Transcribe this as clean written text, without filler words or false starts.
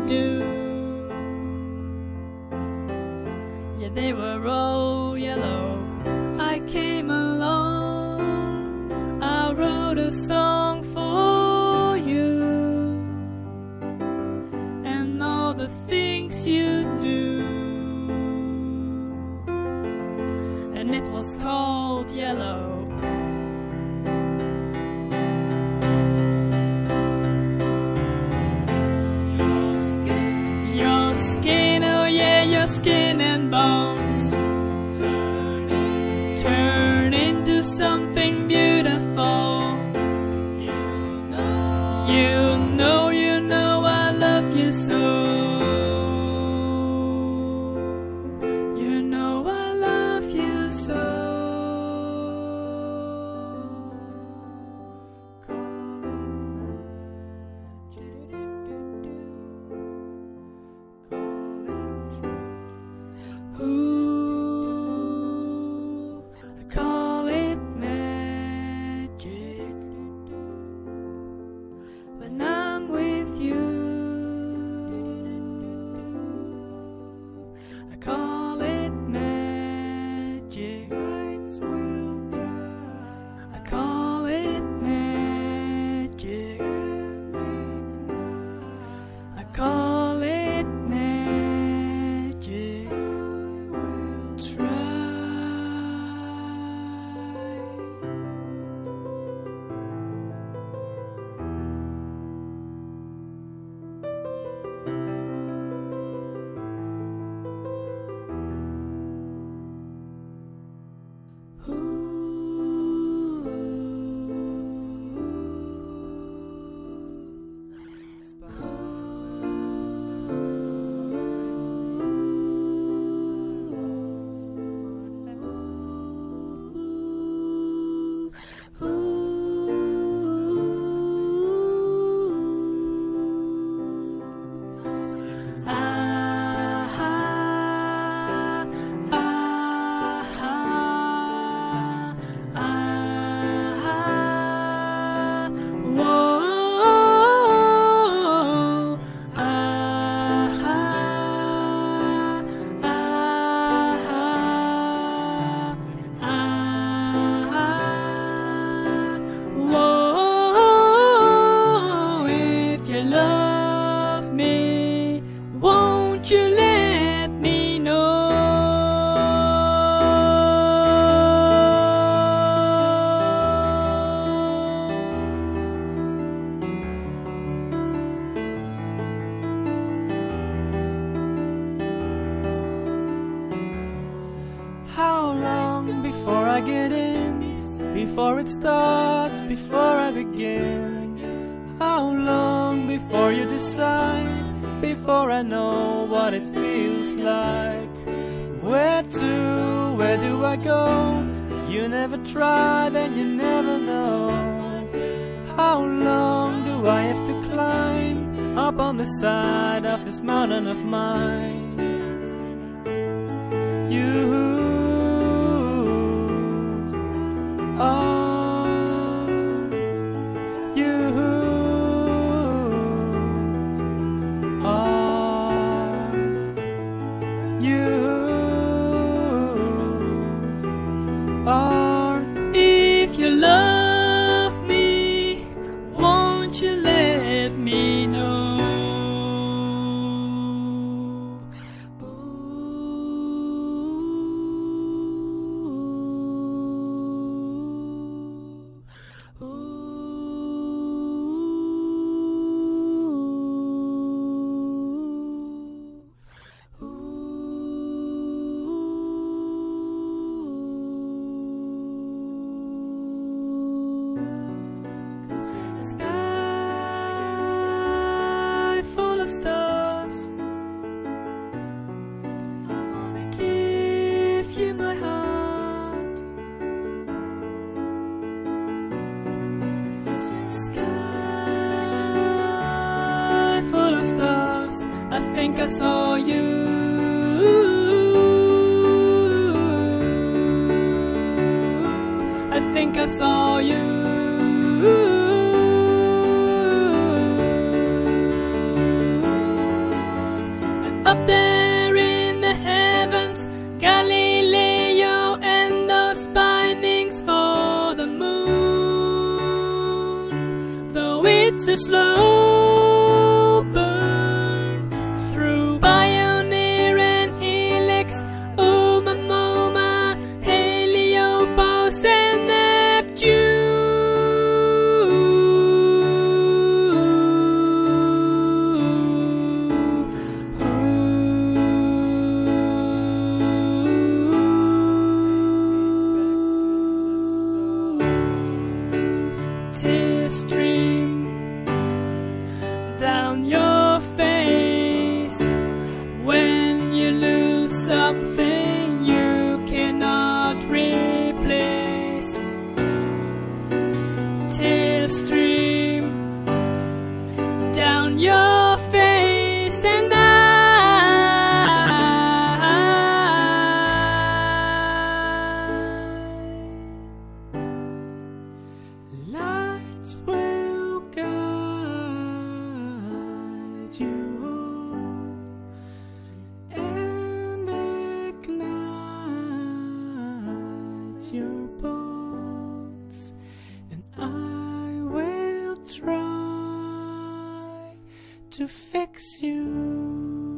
do. Yeah, they were all yellow. I came along, I wrote a song for you, and all the things you do. And it was called Yellow. Your skin, oh yeah, your skin and bones turn into something beautiful. You know I love you so. You know I love you so. Ooh, I call it magic when I'm with you. I call it magic. I call it magic. I call it magic. Try. If you love me, won't you let me know? How long before I get in? Before it starts, before I begin? How long before you decide? Before I know what it feels like? Where do I go? If you never try, then you never know. How long do I have to climb up on the side of this mountain of mine? You are, you are, you are. If you love me, won't you let me know? Sky full of stars, I wanna give you my heart. Sky full of stars, I think I saw you. I think I saw you. a slow burn through Pioneer and Helix, Oumuamua, Heliopause, and Neptune. Tears stream down your face when you lose something you cannot replace. Tears stream down your face, and lights will guide you and ignite your bones, and I will try to fix you.